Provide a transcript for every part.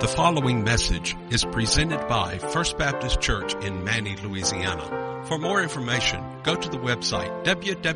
The following message is presented by First Baptist Church in Many, Louisiana. For more information, go to the website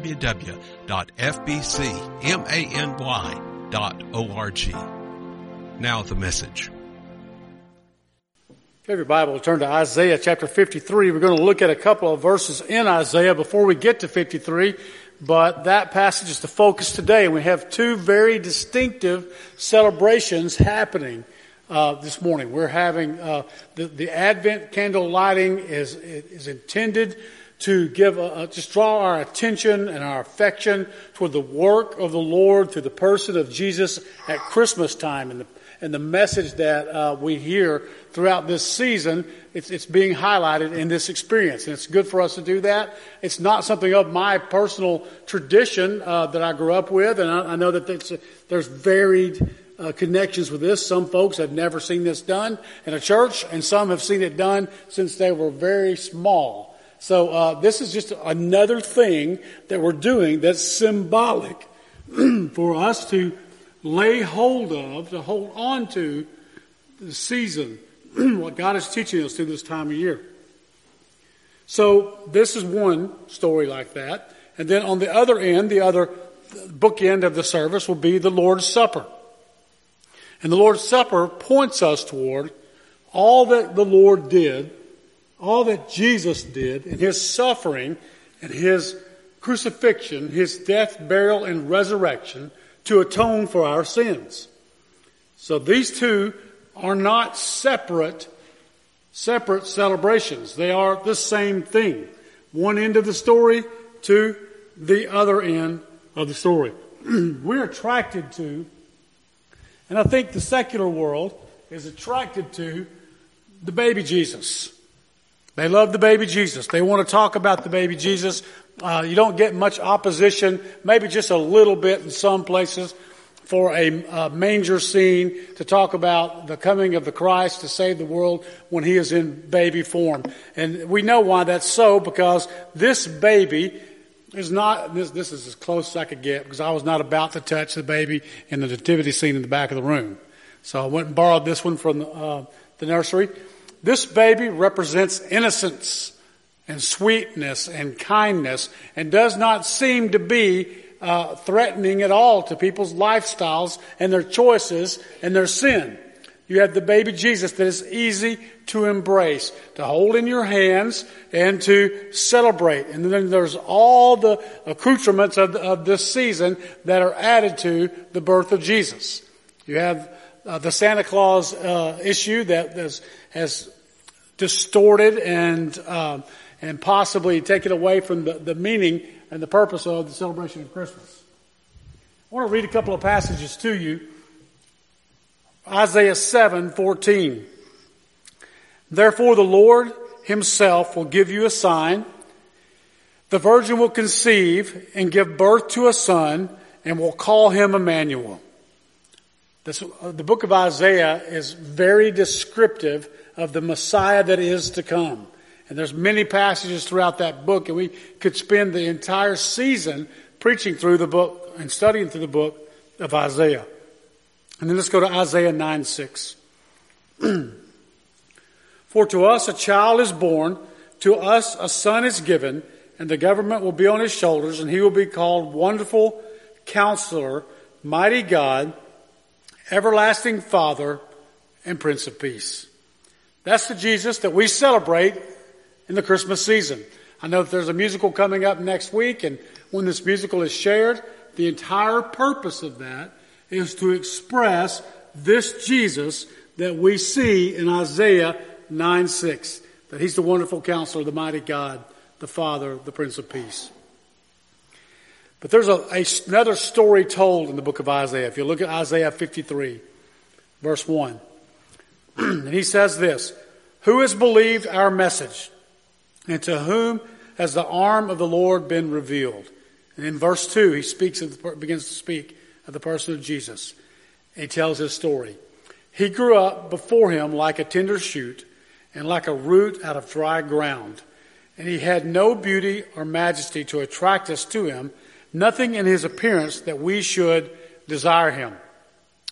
www.fbcmany.org. Now the message. If you have your Bible, turn to Isaiah chapter 53. We're going to look at a couple of verses in Isaiah before we get to 53, but that passage is the focus today. We have two very distinctive celebrations happening this morning. We're having the Advent candle lighting is intended to give just draw our attention and our affection toward the work of the Lord through the person of Jesus at Christmas time, and the message that we hear throughout this season. It's being highlighted in this experience, and it's good for us to do that. It's not something of my personal tradition that I grew up with, and I know that there's varied connections with this. Some folks have never seen this done in a church, and some have seen it done since they were very small. So this is just another thing that we're doing that's symbolic for us to lay hold of, to hold on to the season, what God is teaching us through this time of year. So this is one story like that. And then on the other end, the other bookend of the service will be the Lord's Supper. And the Lord's Supper points us toward all that the Lord did, all that Jesus did in His suffering and His crucifixion, His death, burial, and resurrection to atone for our sins. So these two are not separate celebrations. They are the same thing. One end of the story to the other end of the story. We're attracted to, and I think the secular world is attracted to, the baby Jesus. They love the baby Jesus. They want to talk about the baby Jesus. You don't get much opposition, maybe just a little bit in some places, for a manger scene to talk about the coming of the Christ to save the world when He is in baby form. And we know why that's so, because this baby is not, this is as close as I could get, because I was not about to touch the baby in the nativity scene in the back of the room. So I went and borrowed this one from the nursery. This baby represents innocence and sweetness and kindness, and does not seem to be threatening at all to people's lifestyles and their choices and their sin. You have the baby Jesus that is easy to embrace, to hold in your hands and to celebrate. And then there's all the accoutrements of this season that are added to the birth of Jesus. You have the Santa Claus issue that has distorted and possibly taken away from the meaning and the purpose of the celebration of Christmas. I want to read a couple of passages to you. Isaiah 7:14. Therefore the Lord Himself will give you a sign. The virgin will conceive and give birth to a son, and will call him Emmanuel. The book of Isaiah is very descriptive of the Messiah that is to come. And there's many passages throughout that book, and we could spend the entire season preaching through the book and studying through the book of Isaiah. And then let's go to Isaiah 9:6. For to us a child is born, to us a son is given, and the government will be on His shoulders, and He will be called Wonderful Counselor, Mighty God, Everlasting Father, and Prince of Peace. That's the Jesus that we celebrate in the Christmas season. I know that there's a musical coming up next week, and when this musical is shared, the entire purpose of that is to express this Jesus that we see in Isaiah 9:6, that He's the Wonderful Counselor, the Mighty God, the Father, the Prince of Peace. But there's another story told in the book of Isaiah. If you look at Isaiah 53, verse 1, and he says this: Who has believed our message? And to whom has the arm of the Lord been revealed? And in verse 2, he begins to speak of the person of Jesus. And he tells his story. He grew up before Him like a tender shoot, and like a root out of dry ground. And He had no beauty or majesty to attract us to Him, nothing in His appearance that we should desire Him.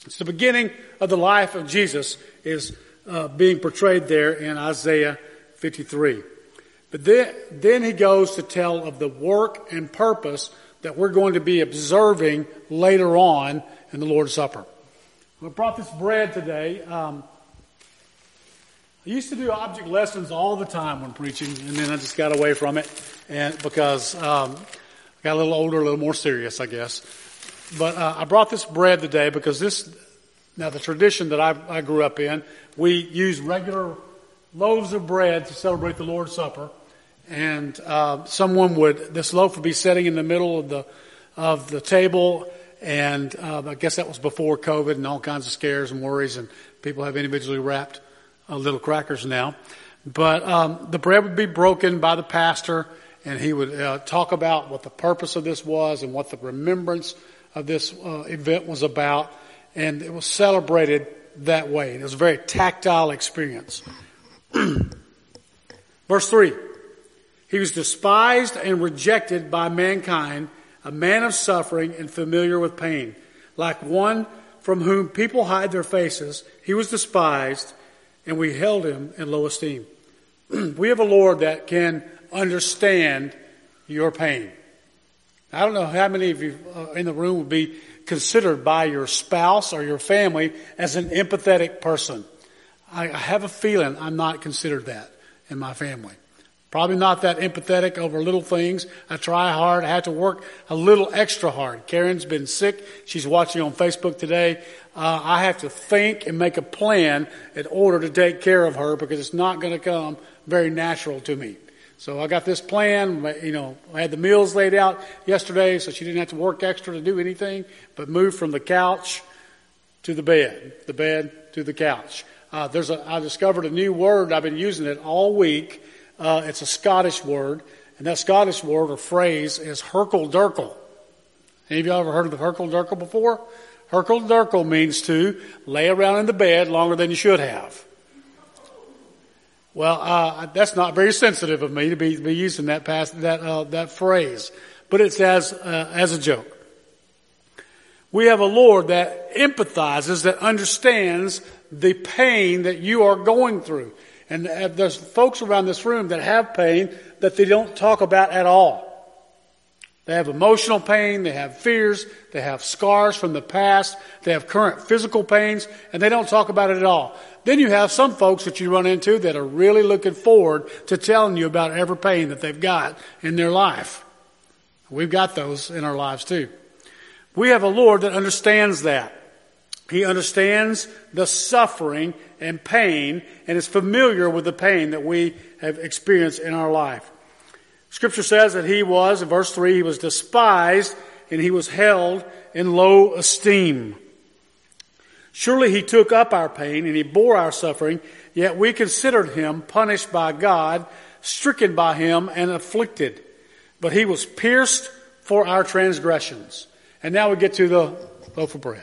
It's the beginning of the life of Jesus is being portrayed there in Isaiah 53. But then he goes to tell of the work and purpose that we're going to be observing later on in the Lord's Supper. I brought this bread today. I used to do object lessons all the time when preaching, and then I just got away from it, and because I got a little older, a little more serious, I guess. But I brought this bread today because now the tradition that I grew up in, we use regular loaves of bread to celebrate the Lord's Supper, and this loaf would be sitting in the middle of the table. And I guess that was before COVID and all kinds of scares and worries, and people have individually wrapped little crackers now. But the bread would be broken by the pastor, and he would talk about what the purpose of this was and what the remembrance of this event was about. And it was celebrated that way. It was a very tactile experience. Verse 3. He was despised and rejected by mankind, a man of suffering and familiar with pain. Like one from whom people hide their faces, he was despised, and we held him in low esteem. We have a Lord that can understand your pain. I don't know how many of you in the room would be considered by your spouse or your family as an empathetic person. I have a feeling I'm not considered that in my family. Probably not that empathetic over little things. I try hard. I have to work a little extra hard. Karen's been sick. She's watching on Facebook today. I have to think and make a plan in order to take care of her because it's not going to come very natural to me. So I got this plan. I had the meals laid out yesterday so she didn't have to work extra to do anything but move from the couch to the bed to the couch. I discovered a new word. I've been using it all week. It's a Scottish word, and that Scottish word or phrase is herkel-durkel. Any of you ever heard of the herkel-durkel before? Herkel-durkel means to lay around in the bed longer than you should have. Well, that's not very sensitive of me to be using that phrase, but it's as a joke. We have a Lord that empathizes, that understands the pain that you are going through. And there's folks around this room that have pain that they don't talk about at all. They have emotional pain, they have fears, they have scars from the past, they have current physical pains, and they don't talk about it at all. Then you have some folks that you run into that are really looking forward to telling you about every pain that they've got in their life. We've got those in our lives too. We have a Lord that understands that. He understands the suffering and pain and is familiar with the pain that we have experienced in our life. Scripture says that he was, in verse 3, he was despised and he was held in low esteem. Surely he took up our pain and he bore our suffering, yet we considered him punished by God, stricken by him and afflicted. But he was pierced for our transgressions. And now we get to the loaf of bread.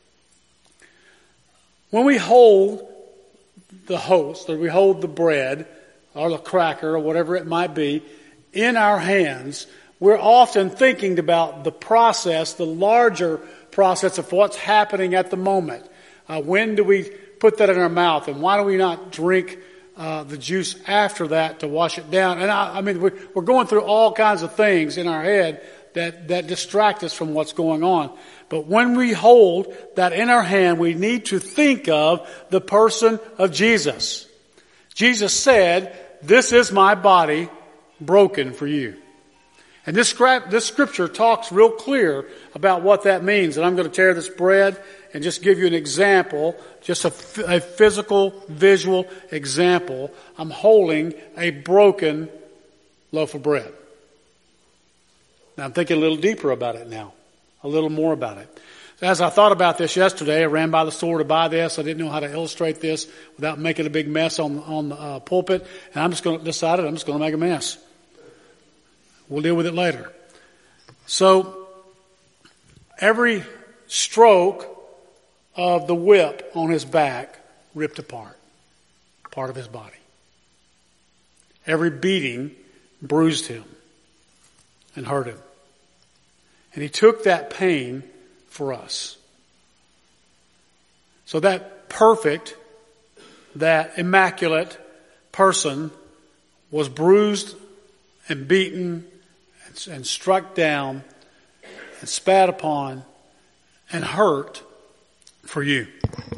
When we hold the host, or we hold the bread, or the cracker, or whatever it might be, in our hands, we're often thinking about the process, the larger process of what's happening at the moment. When do we put that in our mouth, and why do we not drink the juice after that to wash it down? And I mean, we're going through all kinds of things in our head that distract us from what's going on. But when we hold that in our hand, we need to think of the person of Jesus. Jesus said, "This is my body broken for you." And this scripture talks real clear about what that means. And I'm going to tear this bread and just give you an example, just a physical, visual example. I'm holding a broken loaf of bread. Now I'm thinking a little deeper about it now, a little more about it. As I thought about this yesterday, I ran by the store to buy this. I didn't know how to illustrate this without making a big mess on the pulpit. And I'm just going to make a mess. We'll deal with it later. So every stroke of the whip on his back ripped apart part of his body. Every beating bruised him and hurt him. And he took that pain for us. So that perfect, that immaculate person was bruised and beaten and struck down and spat upon and hurt for you.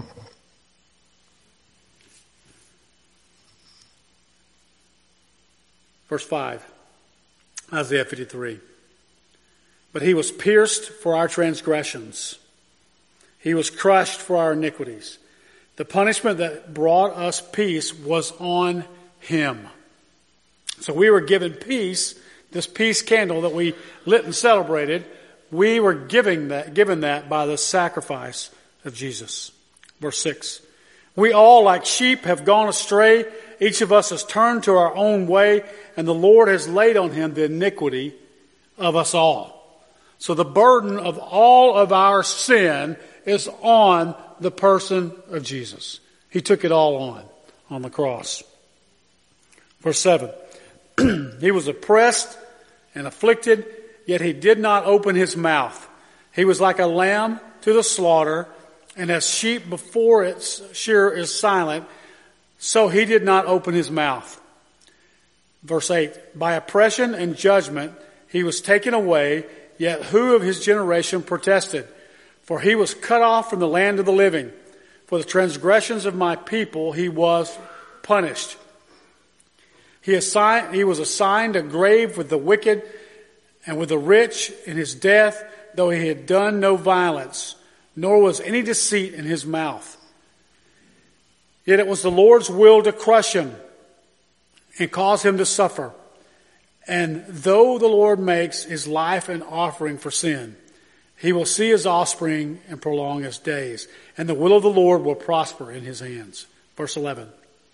Verse 5, Isaiah 53. But he was pierced for our transgressions. He was crushed for our iniquities. The punishment that brought us peace was on him. So we were given peace, this peace candle that we lit and celebrated. We were given that by the sacrifice of Jesus. Verse 6. We all like sheep have gone astray. Each of us has turned to our own way, and the Lord has laid on him the iniquity of us all. So the burden of all of our sin is on the person of Jesus. He took it all on the cross. Verse 7. He was oppressed and afflicted, yet he did not open his mouth. He was like a lamb to the slaughter, and as sheep before its shearer is silent, so he did not open his mouth. Verse 8, by oppression and judgment he was taken away, yet who of his generation protested? For he was cut off from the land of the living. For the transgressions of my people he was punished. He was assigned a grave with the wicked and with the rich in his death, though he had done no violence, nor was any deceit in his mouth. Yet it was the Lord's will to crush him and cause him to suffer. And though the Lord makes his life an offering for sin, he will see his offspring and prolong his days. And the will of the Lord will prosper in his hands. Verse 11.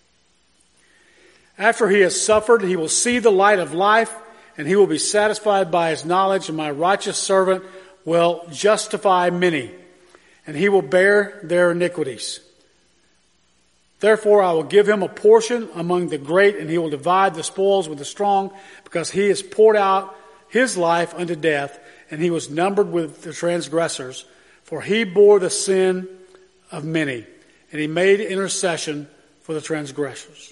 After he has suffered, he will see the light of life, and he will be satisfied by his knowledge, and my righteous servant will justify many, and he will bear their iniquities. Therefore I will give him a portion among the great, and he will divide the spoils with the strong, because he has poured out his life unto death, and he was numbered with the transgressors. For he bore the sin of many, and he made intercession for the transgressors.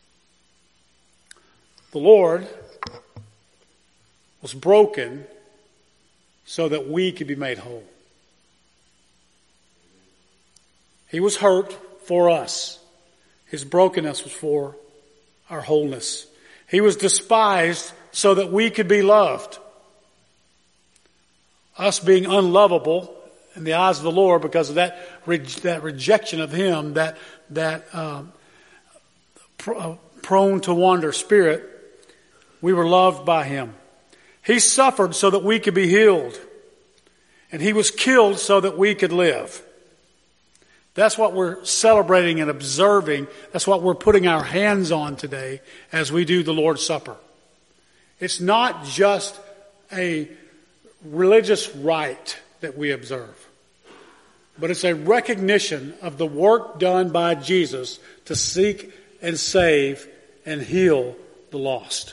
The Lord was broken so that we could be made whole. He was hurt for us. His brokenness was for our wholeness. He was despised so that we could be loved. Us being unlovable in the eyes of the Lord because of that rejection of him, prone to wander spirit, we were loved by him. He suffered so that we could be healed. And he was killed so that we could live. That's what we're celebrating and observing. That's what we're putting our hands on today as we do the Lord's Supper. It's not just a religious rite that we observe, but it's a recognition of the work done by Jesus to seek and save and heal the lost.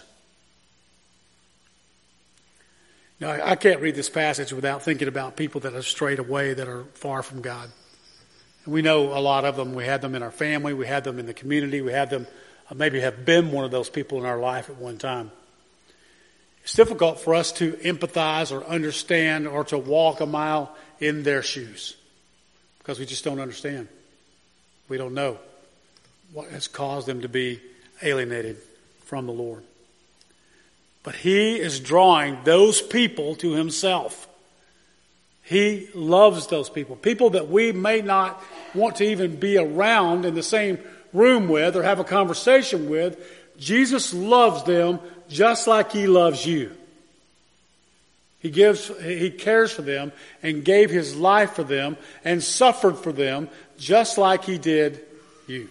Now, I can't read this passage without thinking about people that have strayed away, that are far from God. And we know a lot of them. We had them in our family. We had them in the community. We had them maybe have been one of those people in our life at one time. It's difficult for us to empathize or understand or to walk a mile in their shoes because we just don't understand. We don't know what has caused them to be alienated from the Lord. But he is drawing those people to himself. He loves those people. People that we may not want to even be around in the same room with or have a conversation with. Jesus loves them just like he loves you. He cares for them and gave his life for them and suffered for them just like he did you.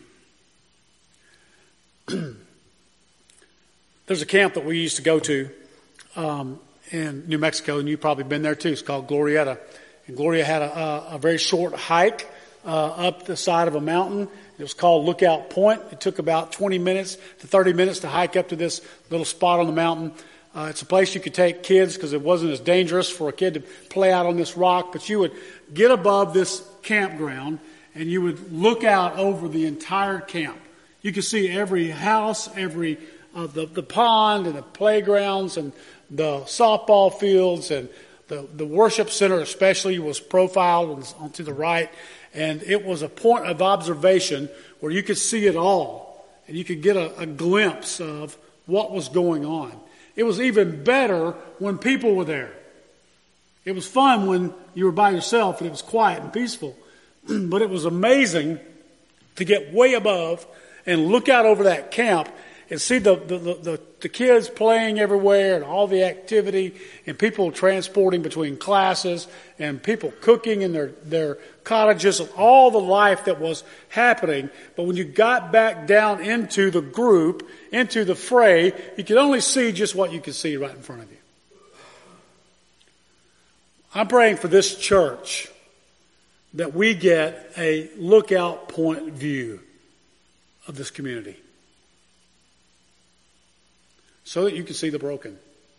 There's a camp that we used to go to in New Mexico, and you've probably been there too. It's called Glorieta. And Gloria had a very short hike up the side of a mountain. It was called Lookout Point. It took about 20 minutes to 30 minutes to hike up to this little spot on the mountain. It's a place you could take kids because it wasn't as dangerous for a kid to play out on this rock. But you would get above this campground and you would look out over the entire camp. You could see every house, every the pond and the playgrounds and the softball fields, and the worship center especially was profiled onto the right. And it was a point of observation where you could see it all, and you could get a glimpse of what was going on. It was even better when people were there. It was fun when you were by yourself and it was quiet and peaceful. But it was amazing to get way above and look out over that camp and see the kids playing everywhere and all the activity and people transporting between classes and people cooking in their cottages and all the life that was happening. But when you got back down into the group, into the fray, you could only see just what you could see right in front of you. I'm praying for this church that we get a lookout point view of this community, so that you can see the broken.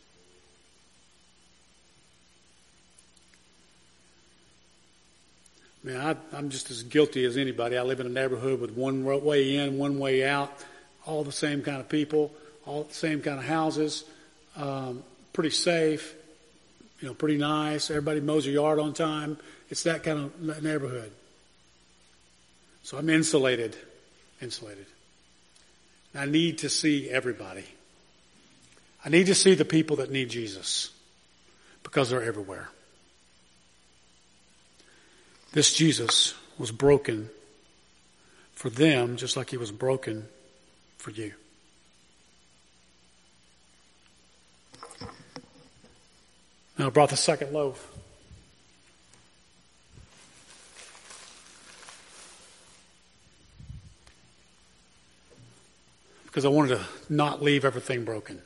Man, I'm just as guilty as anybody. I live in a neighborhood with one way in, one way out, all the same kind of people, all the same kind of houses, pretty safe, pretty nice. Everybody mows their yard on time. It's that kind of neighborhood. So I'm insulated. I need to see everybody. I need to see the people that need Jesus, because they're everywhere. This Jesus was broken for them just like he was broken for you. Now I brought the second loaf. Because I wanted to not leave everything broken.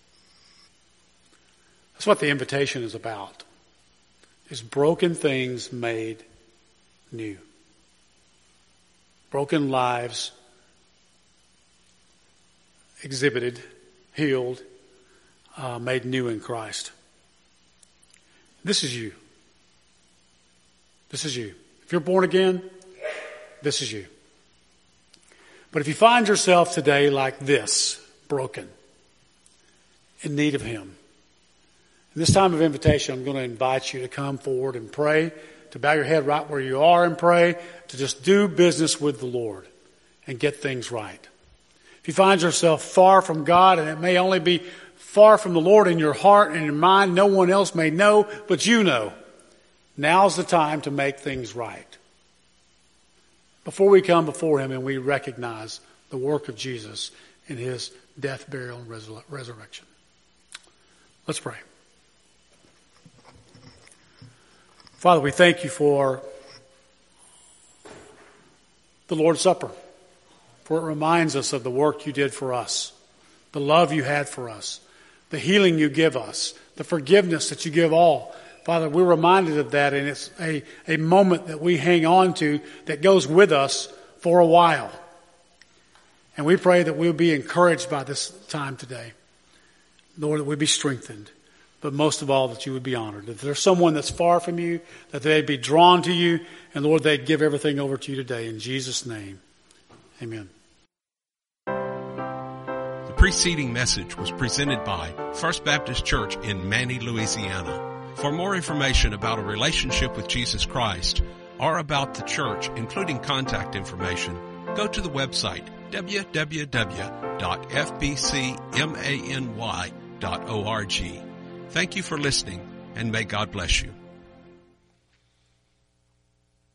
That's what the invitation is about. Is broken things made new. Broken lives exhibited, healed, made new in Christ. This is you. This is you. If you're born again, this is you. But if you find yourself today like this, broken, in need of Him, in this time of invitation, I'm going to invite you to come forward and pray, to bow your head right where you are and pray, to just do business with the Lord and get things right. If you find yourself far from God, and it may only be far from the Lord in your heart and your mind, no one else may know, but you know, now's the time to make things right. Before we come before Him and we recognize the work of Jesus in His death, burial, and resurrection. Let's pray. Father, we thank You for the Lord's Supper, for it reminds us of the work You did for us, the love You had for us, the healing You give us, the forgiveness that You give all. Father, we're reminded of that, and it's a moment that we hang on to that goes with us for a while. And we pray that we'll be encouraged by this time today. Lord, that we'll be strengthened, but most of all, that You would be honored. If there's someone that's far from You, that they'd be drawn to You, and Lord, they'd give everything over to You today. In Jesus' name, amen. The preceding message was presented by First Baptist Church in Manny, Louisiana. For more information about a relationship with Jesus Christ or about the church, including contact information, go to the website www.fbcmany.org. Thank you for listening, and may God bless you.